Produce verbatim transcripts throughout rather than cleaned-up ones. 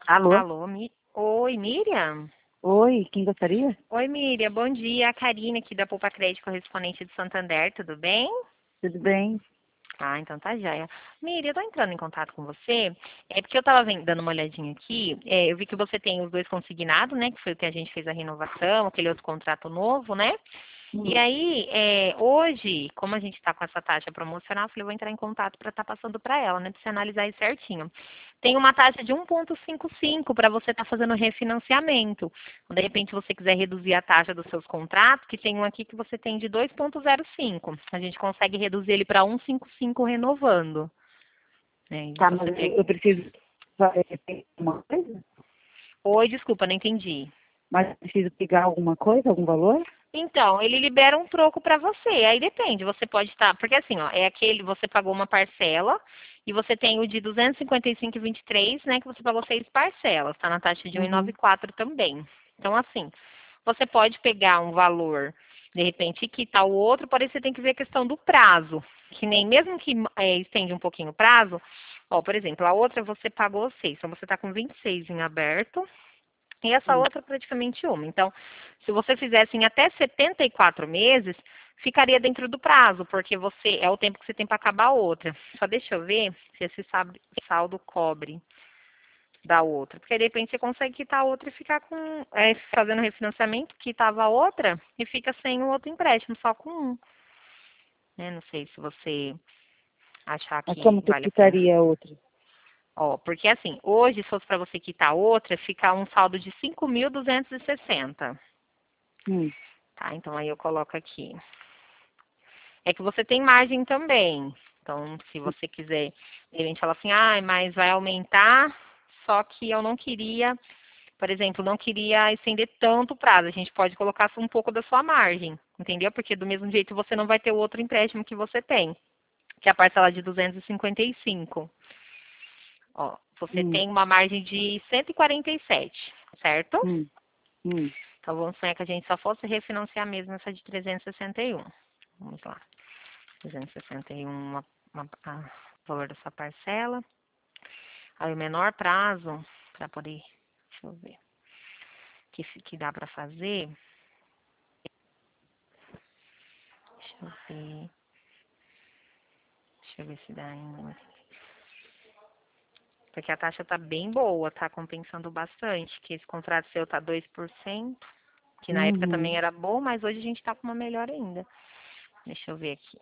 Alô? Alô, Mi... Oi, Miriam? Oi, quem gostaria? Oi, Miriam, bom dia. A Karine aqui da Poupa Crédito Correspondente de Santander, tudo bem? Tudo bem? Ah, então tá joia. Miriam, eu tô entrando em contato com você, é porque eu tava vendo- dando uma olhadinha aqui, é, eu vi que você tem os dois consignados, né, que foi o que a gente fez a renovação, aquele outro contrato novo, né? E Hum. aí, é, hoje, como a gente está com essa taxa promocional, eu falei, vou entrar em contato para estar passando para ela, né? Para você analisar isso certinho. Tem uma taxa de um vírgula cinquenta e cinco para você estar fazendo refinanciamento. De repente, você quiser reduzir a taxa dos seus contratos, que tem um aqui que você tem de dois vírgula zero cinco. A gente consegue reduzir ele para um vírgula cinquenta e cinco renovando. Né? E Tá, mas você eu pega... eu preciso é, pegar alguma coisa? Oi, desculpa, não entendi. Mas eu preciso pegar alguma coisa, algum valor? Então, ele libera um troco para você. Aí depende, você pode estar, porque assim, ó, é aquele, você pagou uma parcela e você tem o de duzentos e cinquenta e cinco e vinte e três, né, que você pagou seis parcelas, tá na taxa de um vírgula noventa Uhum. e quatro também. Então, assim, você pode pegar um valor, de repente, e quitar o outro, porém você tem que ver a questão do prazo. Que nem mesmo que é, estende um pouquinho o prazo, ó, por exemplo, a outra você pagou seis, então você está com vinte e seis em aberto, e essa Hum. outra praticamente uma. Então, se você fizesse em até setenta e quatro meses, ficaria dentro do prazo, porque você é o tempo que você tem para acabar a outra. Só deixa eu ver se esse sab- saldo cobre da outra. Porque de repente você consegue quitar a outra e ficar com. É, fazendo refinanciamento, quitava a outra e fica sem o outro empréstimo, só com um. Né? Não sei se você achar Mas que como que eu vale a pena. quitaria a outra? Ó, porque assim, hoje, se fosse para você quitar a outra, fica um saldo de cinco mil duzentos e sessenta. Hum. Tá, então aí eu coloco aqui. É que você tem margem também. Então, se você quiser, de repente falar assim, ah, mas vai aumentar, só que eu não queria, por exemplo, não queria estender tanto o prazo. A gente pode colocar um pouco da sua margem, entendeu? Porque do mesmo jeito você não vai ter o outro empréstimo que você tem, que é a parcela de duzentos e cinquenta e cinco. Ó, você Hum. tem uma margem de cento e quarenta e sete, certo? Hum. Hum. Então vamos sonhar que a gente só fosse refinanciar mesmo essa de trezentos e sessenta e um. Vamos lá. trezentos e sessenta e um uma, uma, a, o valor dessa parcela. Aí o menor prazo para poder, deixa eu ver, que, que dá para fazer, deixa eu ver, deixa eu ver se dá ainda. Porque a taxa tá bem boa, tá compensando bastante, que esse contrato seu tá dois por cento, que na época Uhum. também era bom, mas hoje a gente tá com uma melhor ainda. Deixa eu ver aqui.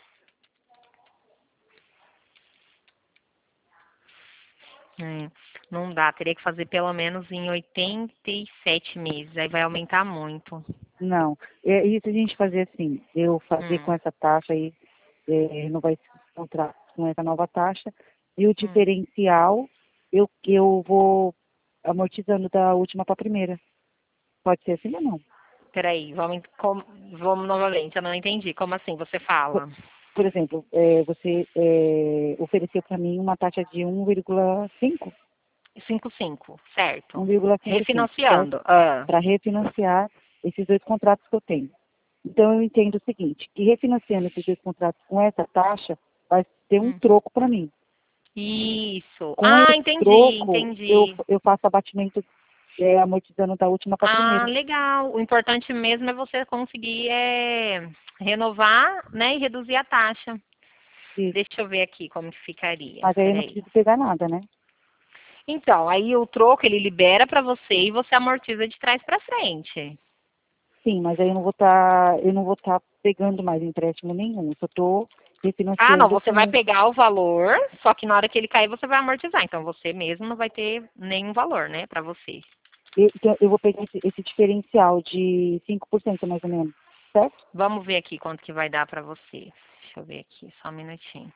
É, não dá, teria que fazer pelo menos em oitenta e sete meses, aí vai aumentar muito. Não. É, e se a gente fazer assim, eu fazer com Hum, essa taxa aí, é, renovar esse contrato com essa nova taxa, e o hum. diferencial, eu, eu vou amortizando da última para a primeira. Pode ser assim ou não? Peraí, vamos, com- vamos novamente, eu não entendi. Como assim você Por, fala? por exemplo, é, você é, ofereceu para mim uma taxa de um vírgula cinco, Cinco cinco, certo. um vírgula cinquenta e cinco, certo? Refinanciando. Ah, Para refinanciar esses dois contratos que eu tenho. Então, eu entendo o seguinte, que refinanciando esses dois contratos com essa taxa, vai ter um hum. troco para mim. Isso. Com Ah, esse entendi, troco, eu, entendi. eu faço abatimento é, amortizando da última para a Ah, primeira. legal. O importante mesmo é você conseguir é, renovar, né, e reduzir a taxa. Isso. Deixa eu ver aqui como que ficaria. Mas aí eu não Peraí. preciso pegar nada, né? Então, aí o troco ele libera para você e você amortiza de trás para frente. Sim, mas aí eu não vou estar, eu não vou estar pegando mais empréstimo nenhum. Eu só estou Ah, não, refinanciando você vai com. pegar o valor, só que na hora que ele cair você vai amortizar. Então você mesmo não vai ter nenhum valor, né, para você. Eu, então, eu vou pegar esse, esse diferencial de cinco por cento mais ou menos, certo? Vamos ver aqui quanto que vai dar para você. Deixa eu ver aqui, só um minutinho.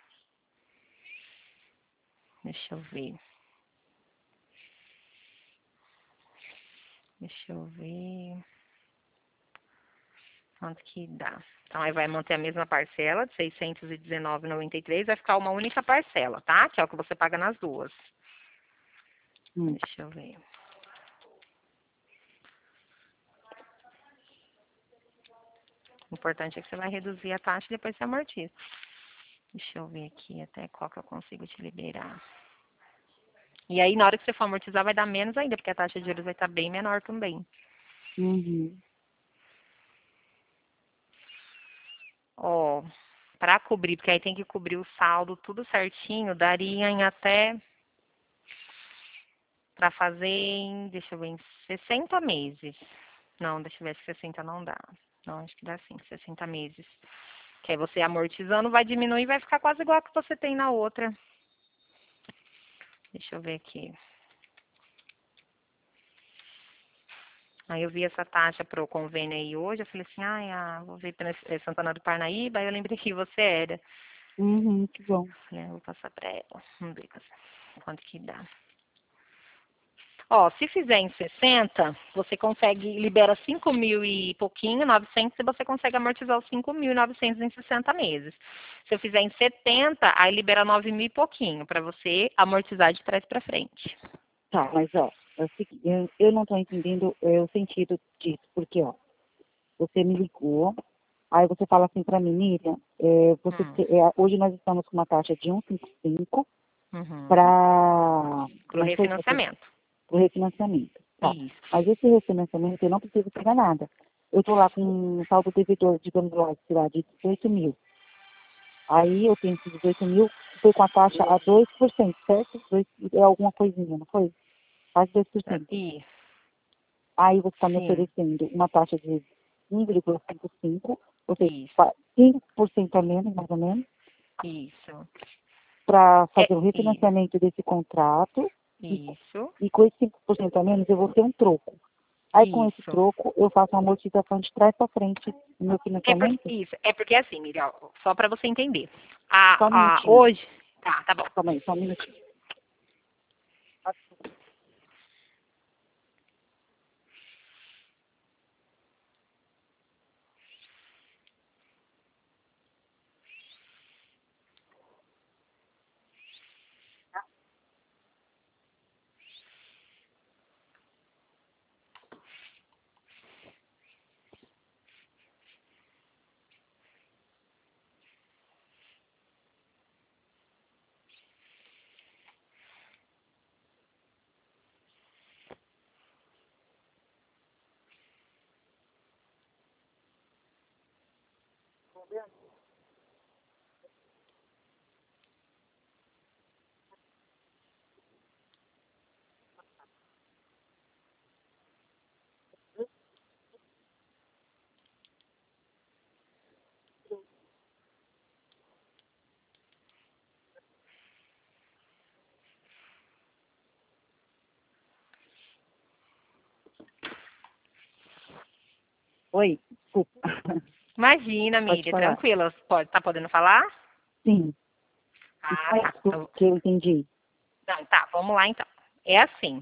Deixa eu ver. Deixa eu ver quanto que dá. Então aí vai manter a mesma parcela de seiscentos e dezenove e noventa e três, vai ficar uma única parcela, tá? Que é o que você paga nas duas. Hum. Deixa eu ver. O importante é que você vai reduzir a taxa e depois você amortiza. Deixa eu ver aqui até qual que eu consigo te liberar. E aí, na hora que você for amortizar, vai dar menos ainda, porque a taxa de juros vai estar bem menor também. Uhum. Ó, para cobrir, porque aí tem que cobrir o saldo tudo certinho, daria em até para fazer em, deixa eu ver, em sessenta meses. Não, deixa eu ver se sessenta não dá. Não, acho que dá sim, sessenta meses. Que aí você amortizando vai diminuir e vai ficar quase igual a que você tem na outra. Deixa eu ver aqui. Aí eu vi essa taxa pro convênio aí hoje, eu falei assim, ai, ah, vou ver para Santana do Parnaíba, aí eu lembrei que você era. Uhum, que bom. Né? Vou passar para ela. Vamos ver quanto que dá. Ó, se fizer em sessenta, você consegue, libera cinco mil e pouquinho, novecentos, e você consegue amortizar os cinco mil e novecentos em sessenta meses. Se eu fizer em setenta, aí libera nove mil e pouquinho, para você amortizar de trás para frente. Tá, mas ó, é o seguinte, eu, eu não estou entendendo é, o sentido disso, porque ó, você me ligou, aí você fala assim para mim, Miriam, é, você Hum. te- é, hoje nós estamos com uma taxa de cento e cinquenta e cinco Uhum. para Pro refinanciamento. o refinanciamento. Tá. Isso. Mas esse refinanciamento eu não preciso pagar nada. Eu estou lá com um saldo devedor, digamos lá, sei lá, de dezoito mil. Aí eu tenho esses dezoito mil, foi com a taxa a dois por cento, certo? Dois, é alguma coisinha, não foi? Quase dois por cento. Isso. Aí você está me Sim. oferecendo uma taxa de um vírgula cinquenta e cinco, ou seja, Isso. cinco por cento a menos, mais ou menos, Isso. para É, fazer o refinanciamento desse contrato. E, isso. e com esse cinco por cento a menos eu vou ter um troco. Aí com esse Isso. troco eu faço uma amortização de trás para frente no meu É porque, financiamento. isso. É porque assim, Miriam, só para você entender. A, Só um a, minutinho. hoje. Tá, tá bom. Calma aí, só um minutinho. Oi, desculpa. Imagina, Pode Miriam, falar. tranquila. Pode, tá podendo falar? Sim, Ah, não é tá. isso Então, que eu entendi. não, tá, vamos lá então. É assim.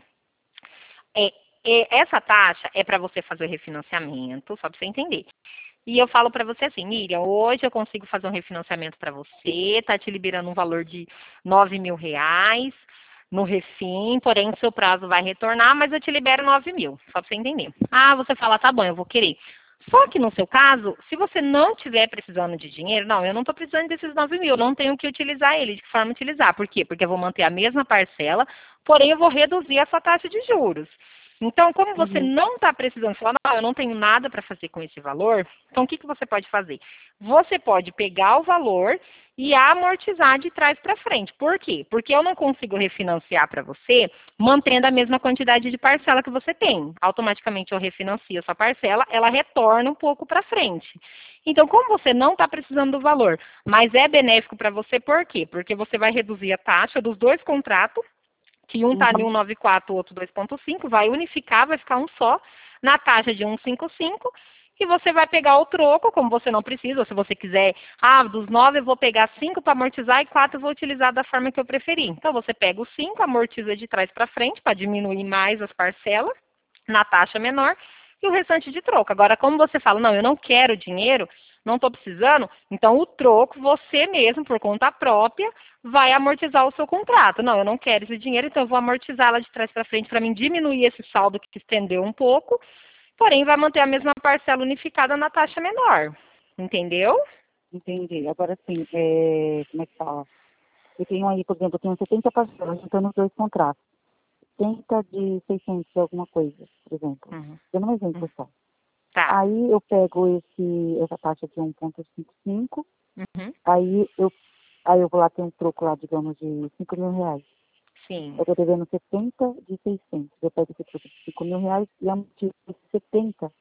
É, é- essa taxa é para você fazer o refinanciamento, só para você entender. E eu falo para você assim, Miriam, hoje eu consigo fazer um refinanciamento para você, tá te liberando um valor de nove mil reais no refim, porém o seu prazo vai retornar, mas eu te libero nove mil, só para você entender. Ah, você fala, tá bom, eu vou querer. Só que no seu caso, se você não estiver precisando de dinheiro, não, eu não estou precisando desses nove mil, não tenho que utilizar ele, de que forma utilizar. Por quê? Porque eu vou manter a mesma parcela, porém eu vou reduzir a sua taxa de juros. Então, como você Uhum. não está precisando falar, não, eu não tenho nada para fazer com esse valor, então o que, que você pode fazer? Você pode pegar o valor e amortizar de trás para frente. Por quê? Porque eu não consigo refinanciar para você mantendo a mesma quantidade de parcela que você tem. Automaticamente eu refinancio a sua parcela, ela retorna um pouco para frente. Então, como você não está precisando do valor, mas é benéfico para você, por quê? Porque você vai reduzir a taxa dos dois contratos, que um está em Uhum. um vírgula noventa e quatro, o outro dois vírgula cinco, vai unificar, vai ficar um só, na taxa de um vírgula cinquenta e cinco, e você vai pegar o troco, como você não precisa, ou se você quiser, ah, dos nove eu vou pegar cinco para amortizar e quatro eu vou utilizar da forma que eu preferir. Então, você pega os cinco, amortiza de trás para frente, para diminuir mais as parcelas, na taxa menor, e o restante de troco. Agora, como você fala, não, eu não quero dinheiro, não estou precisando, então o troco, você mesmo, por conta própria, vai amortizar o seu contrato. Não, eu não quero esse dinheiro, então eu vou amortizar ela de trás para frente para mim diminuir esse saldo que estendeu um pouco, porém vai manter a mesma parcela unificada na taxa menor. Entendeu? Entendi. Agora sim, é, como é que fala? Eu tenho aí, por exemplo, eu tenho setenta parcelas juntando os dois contratos. setenta de seiscentos alguma coisa, por exemplo. Uhum. Dando um exemplo só. Tá. Aí eu pego esse, essa taxa de um vírgula cinquenta e cinco, Uhum. aí eu, aí eu vou lá ter um troco lá, digamos, de cinco mil reais. Sim. Eu estou devendo setenta de seiscentos. Eu pego esse troco de cinco mil reais e amortizo esse setenta.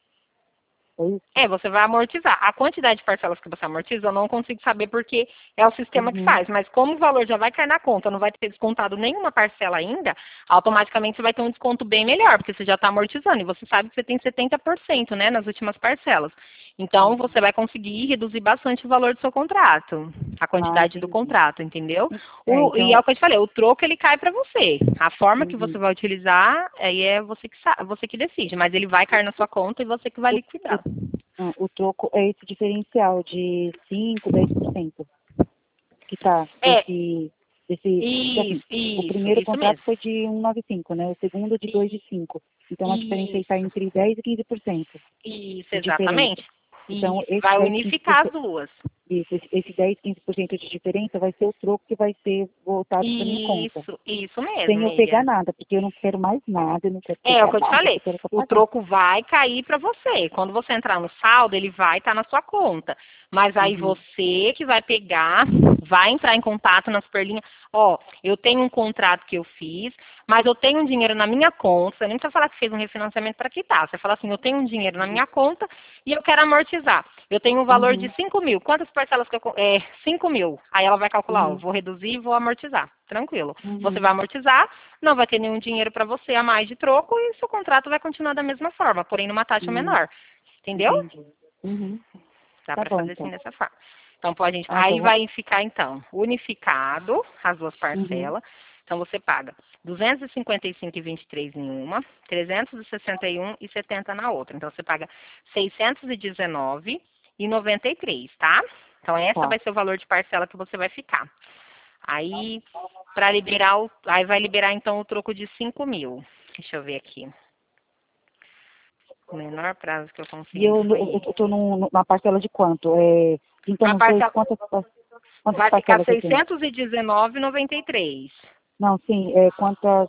É isso? É, você vai amortizar. A quantidade de parcelas que você amortiza, eu não consigo saber porque é o sistema que Uhum. faz. Mas como o valor já vai cair na conta, não vai ter descontado nenhuma parcela ainda, automaticamente você vai ter um desconto bem melhor, porque você já está amortizando. E você sabe que você tem setenta por cento, né, nas últimas parcelas. Então, Uhum. você vai conseguir reduzir bastante o valor do seu contrato, a Ah, quantidade do entendi. contrato, entendeu? É, O, e é então, o que eu te falei, o troco ele cai para você. A forma que você uhum. vai utilizar, aí é você que, sa- você que decide, mas ele vai cair na sua conta e você que vai o, o, liquidar. ah, o troco é esse diferencial de cinco, dez por cento que tá É, desse, desse, porque assim, isso, o isso, primeiro isso contrato mesmo. foi de cento e noventa e cinco, né? O segundo de dois de cinco. Então a diferença aí está Isso, entre dez e quinze por cento isso, de diferença. exatamente. Então, Isso, esse vai dez, quinze por unificar as cento, duas. isso, esse esse dez, quinze por cento de diferença vai ser o troco que vai ser voltado para minha conta. Isso, isso mesmo, Sem eu pegar Miriam. nada, porque eu não quero mais nada, eu não quero É, é o pegar que eu te nada, eu falei. só quero só O pagar. troco vai cair para você. Quando você entrar no saldo, ele vai estar na sua conta. Mas aí Uhum, você que vai pegar, vai entrar em contato nas perlinhas. Ó, eu tenho um contrato que eu fiz, mas eu tenho um dinheiro na minha conta. Você nem precisa falar que fez um refinanciamento para quitar. Você fala assim, eu tenho um dinheiro na minha conta e eu quero amortizar. Eu tenho um valor de uhum, cinco mil. Quantas parcelas que eu... co- É, cinco mil. Aí ela vai calcular, ó, uhum, vou reduzir e vou amortizar. Tranquilo. Você uhum, vai amortizar, não vai ter nenhum dinheiro para você a mais de troco e seu contrato vai continuar da mesma forma, porém numa taxa uhum, menor. Entendeu? entendi. Uhum, Dá tá para bom, fazer assim então. dessa forma. Então, pode, gente, Ah, aí então, vai ficar, então, unificado as duas uhum, parcelas. Então, você paga duzentos e cinquenta e cinco e vinte e três em uma, trezentos e sessenta e um e setenta na outra. Então, você paga seiscentos e dezenove e noventa e três, tá? Então, essa tá. vai ser o valor de parcela que você vai ficar. Aí, para liberar, o, aí vai liberar, então, o troco de cinco mil. Deixa eu ver aqui. O menor prazo que eu E consegui eu, foi eu, eu esse. tô num- num- na parcela de quanto? É, então, A nos dois, parcela quantas, par- quantas vai ficar parcelas eu tenho? seiscentos e dezenove e noventa e três. Não, sim, é, quantas,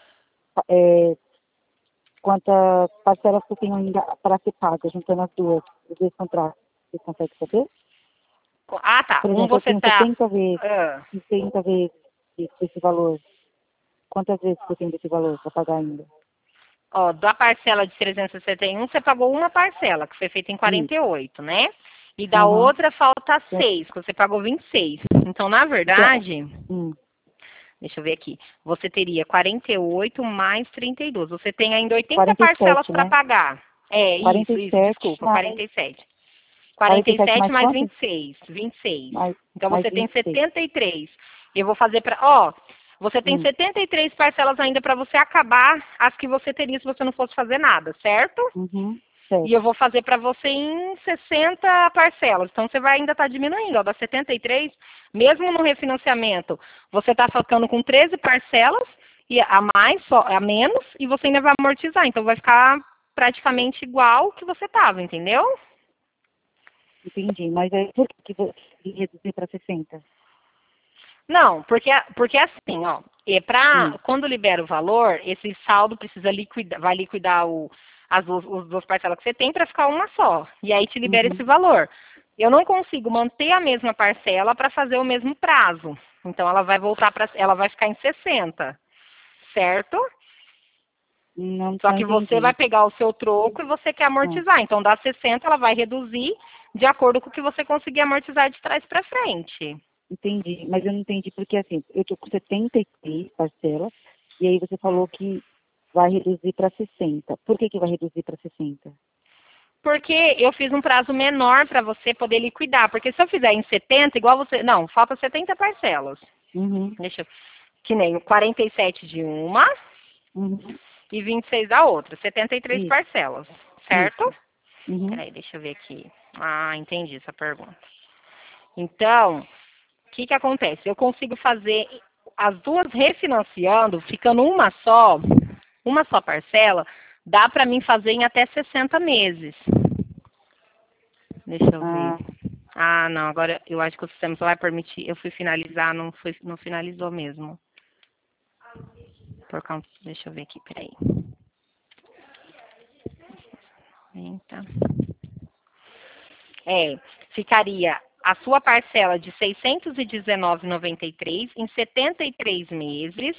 é, quantas parcelas que eu tenho ainda para ser paga, juntando as duas, os dois contratos. Você consegue saber? Ah, tá. Por Um exemplo, eu você tenho tá. setenta vezes, ah, setenta vezes esse desse valor. Quantas vezes que eu tenho desse valor para pagar ainda? ó, da parcela de trezentos e sessenta e um, você pagou uma parcela, que foi feita em quarenta Isso. e oito, né? E da Aham. outra falta Então, seis, que você pagou vinte e seis. Então, na então, verdade, hum, deixa eu ver aqui. Você teria quarenta e oito mais trinta e dois. Você tem ainda oitenta quarenta e parcelas sete, para né? pagar. É, quarenta isso, e isso, sete desculpa, mais, quarenta e sete. quarenta e sete quarenta e sete mais mais quanto? vinte e seis. vinte e seis. Mais, Então mais você tem vinte e seis. setenta e três. Eu vou fazer para. Ó, você tem Hum, setenta e três parcelas ainda para você acabar as que você teria se você não fosse fazer nada, certo? uhum, E eu certo. vou fazer para você em sessenta parcelas. Então você vai ainda estar diminuindo. Ó, das setenta e três, mesmo no refinanciamento, você está ficando com treze parcelas e a mais, só, a menos, e você ainda vai amortizar. Então vai ficar praticamente igual que você estava, entendeu? Entendi. Mas aí por que que você reduzir para sessenta? Não, porque, porque assim, ó, é Hum, pra, quando libera o valor, esse saldo precisa liquidar, vai liquidar o, as duas, os duas parcelas que você tem para ficar uma só. E aí te libera esse uhum, valor. Eu não consigo manter a mesma parcela para fazer o mesmo prazo. Então ela vai voltar para, ela vai ficar em sessenta, certo? não, Só não que você vai entendi. pegar o seu troco e você quer Ah, amortizar. Então das sessenta ela vai reduzir de acordo com o que você conseguir amortizar de trás para frente. entendi. Mas eu não entendi porque assim, eu tô com setenta e três parcelas e aí você falou que vai reduzir para sessenta. Por que que vai reduzir para sessenta? Porque eu fiz um prazo menor para você poder liquidar. Porque se eu fizer em setenta, igual você. Não, falta setenta parcelas. Uhum, Deixa eu. Que nem quarenta e sete de uma uhum, e vinte e seis da outra. setenta e três isso, parcelas. Certo? isso. Uhum, Peraí, deixa eu ver aqui. Ah, entendi essa pergunta. Então, o que, que acontece? Eu consigo fazer as duas refinanciando, ficando uma só, uma só parcela, dá para mim fazer em até sessenta meses. Deixa eu ver. ah, Ah, não, agora eu acho que o sistema só vai permitir. Eu fui finalizar, não, foi, não finalizou mesmo. Por conta, deixa eu ver aqui, peraí. noventa. É, ficaria a sua parcela de seiscentos e dezenove reais e noventa e três centavos em setenta e três meses,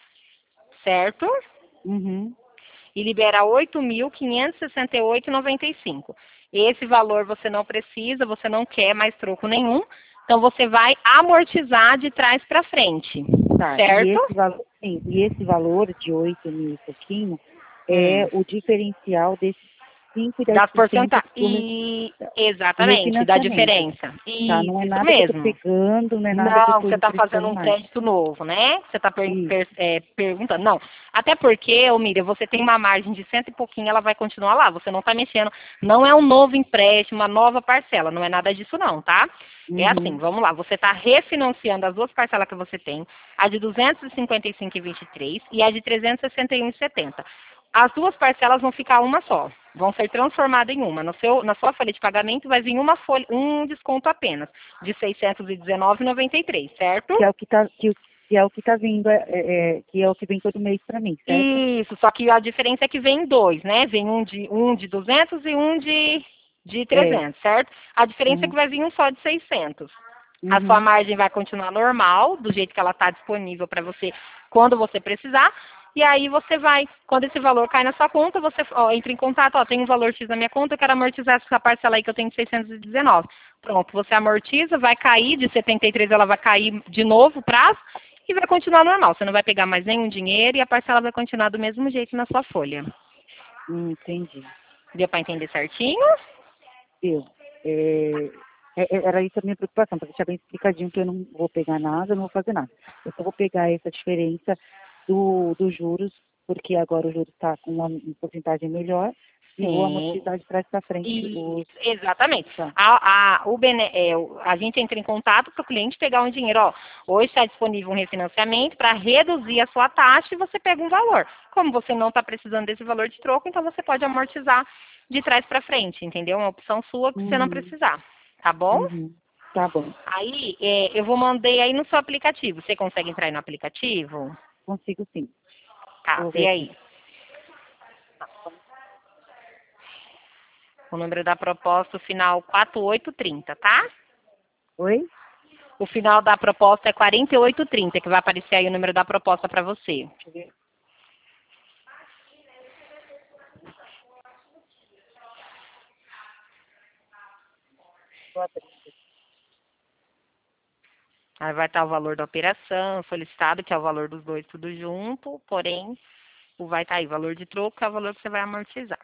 certo? Uhum. E libera oito mil quinhentos e sessenta e oito reais e noventa e cinco centavos. Esse valor você não precisa, você não quer mais troco nenhum, então você vai amortizar de trás para frente, Tá, certo? e esse valor, sim, e esse valor de oito mil e pouquinho é Hum. o diferencial desses cinco e dez Das por cento porcentagens. do, me- E do exatamente, da refinanciamento. diferença. Tá? Não Isso, é isso nada que eu tô mesmo. pegando, não é nada que eu Não, tô você está fazendo emprestando um mais. crédito novo, né? Você está Isso. perguntando. Não. Até porque, ô Miriam, você tem uma margem de cento e pouquinho, ela vai continuar lá. Você não está mexendo. Não é um novo empréstimo, uma nova parcela. Não é nada disso, não, tá? É assim, Uhum. vamos lá. Você está refinanciando as duas parcelas que você tem, a de duzentos e cinquenta e cinco reais e vinte e três centavos e a de trezentos e sessenta e um reais e setenta centavos. As duas parcelas vão ficar uma só, vão ser transformadas em uma. No seu, na sua folha de pagamento vai vir uma folha, um desconto apenas, de seiscentos e dezenove reais e noventa e três centavos, certo? Que é o que tá, que, o- que é o que tá vindo, é, é, é, que é o que vem todo mês para mim, certo? Isso, só que a diferença é que vem dois, né? Vem um de, um de duzentos e um de, de É. trezentos, certo? A diferença é Uhum. que vai vir um só de seiscentos. A sua Uhum. margem vai continuar normal, do jeito que ela está disponível para você quando você precisar. E aí você vai, quando esse valor cai na sua conta, você ó, entra em contato, ó, tem um valor X na minha conta, eu quero amortizar essa parcela aí que eu tenho de seiscentos e dezenove. Pronto, você amortiza, vai cair, de setenta e três ela vai cair de novo o prazo e vai continuar normal. Você não vai pegar mais nenhum dinheiro e a parcela vai continuar do mesmo jeito na sua folha. Hum, entendi. Deu para entender certinho? Eu. É, é- é- era isso a minha preocupação, para deixar bem explicadinho que eu não vou pegar nada, não vou fazer nada. Eu só vou pegar essa diferença do, dos juros, porque agora o juros está com uma, uma porcentagem melhor, e vou Sim. amortizar de trás para frente Isso, os. exatamente. Tá. A, a, o bene, é, o- a gente entra em contato para o cliente pegar um dinheiro. Ó, hoje está disponível um refinanciamento para reduzir a sua taxa e você pega um valor. Como você não está precisando desse valor de troco, então você pode amortizar de trás para frente, entendeu? É uma opção sua que você não Uhum, precisar. Tá bom? uhum. Tá bom. Aí, é, eu vou mandei aí no seu aplicativo. Você consegue entrar aí no aplicativo? Consigo sim. Tá, Vou ver vê aqui. aí. O número da proposta, o final quatro oito três zero, tá? Oi? O final da proposta é quarenta e oito trinta, que vai aparecer aí o número da proposta para você. Deixa eu ver. Tô abrindo. Aí vai estar o valor da operação solicitado, que é o valor dos dois tudo junto, porém, o vai estar aí, o valor de troco, que é o valor que você vai amortizar.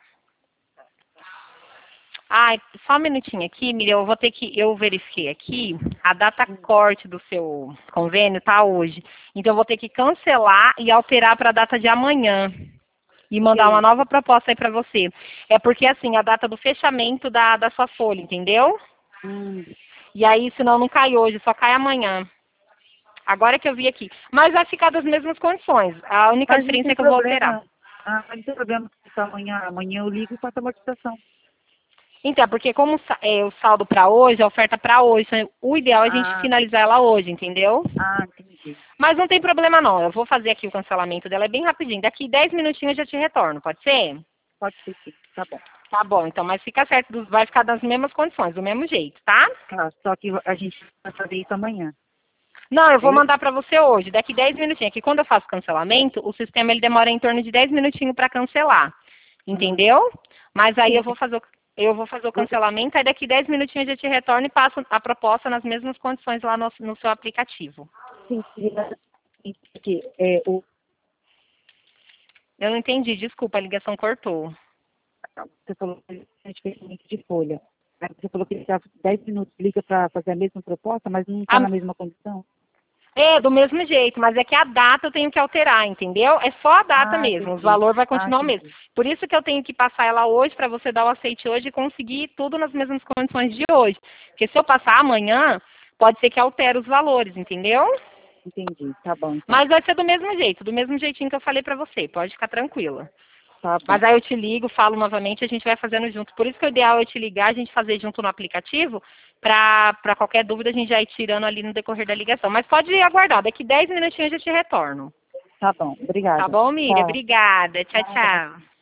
Ai, só um minutinho aqui, Miriam, eu vou ter que, eu verifiquei aqui, a data corte do seu convênio tá hoje. Então eu vou ter que cancelar e alterar para a data de amanhã. E Que mandar é uma isso? nova proposta aí para você. É porque, assim, a data do fechamento da, da sua folha, entendeu? Hum. E aí, senão não cai hoje, só cai amanhã. Agora que eu vi aqui. Mas vai ficar das mesmas condições. A única Mas não diferença tem é que eu vou alterar. problema. Ah, mas não tem problema se amanhã, amanhã eu ligo e faço a amortização. Então, porque como sa- é o saldo para hoje, a oferta para hoje, então, o ideal é a gente Ah, finalizar ela hoje, entendeu? ah, entendi. Mas não tem problema não. Eu vou fazer aqui o cancelamento dela, é bem rapidinho. Daqui dez minutinhos eu já te retorno, pode ser? Pode ser sim, tá bom. Tá bom, então, mas fica certo, dos- vai ficar das mesmas condições, do mesmo jeito, tá? Tá, só que a gente vai fazer isso amanhã. Não, eu É vou isso? mandar para você hoje, daqui dez minutinhos. Aqui quando eu faço cancelamento, o sistema ele demora em torno de dez minutinhos para cancelar. Hum. Entendeu? Mas aí Sim, eu vou fazer o, eu vou fazer o você cancelamento, aí daqui dez minutinhos eu te retorno e passo a proposta nas mesmas condições lá no, no seu aplicativo. sim, porque é, o, Eu não entendi, desculpa, a ligação cortou. você falou que a gente fez muito de folha. Aí você falou que dá dez minutos liga para fazer a mesma proposta, mas não está A- na mesma condição. é, do mesmo jeito, mas é que a data eu tenho que alterar, entendeu? É só a data Ah, mesmo, o entendi. valor vai Ah, continuar o mesmo. entendi. Por isso que eu tenho que passar ela hoje para você dar o aceite hoje e conseguir tudo nas mesmas condições de hoje. Porque se eu passar amanhã, pode ser que altere os valores, entendeu? Entendi. Tá bom, então. Mas vai ser do mesmo jeito, do mesmo jeitinho que eu falei para você, pode ficar tranquila. Tá bom. Mas aí eu te ligo, falo novamente, a gente vai fazendo junto. Por isso que o ideal é te ligar, a gente fazer junto no aplicativo, para qualquer dúvida a gente já ir tirando ali no decorrer da ligação. Mas pode aguardar, daqui dez minutinhos eu já te retorno. Tá bom, obrigada. Tá bom, Miriam? Tchau. Obrigada. Tchau, tchau.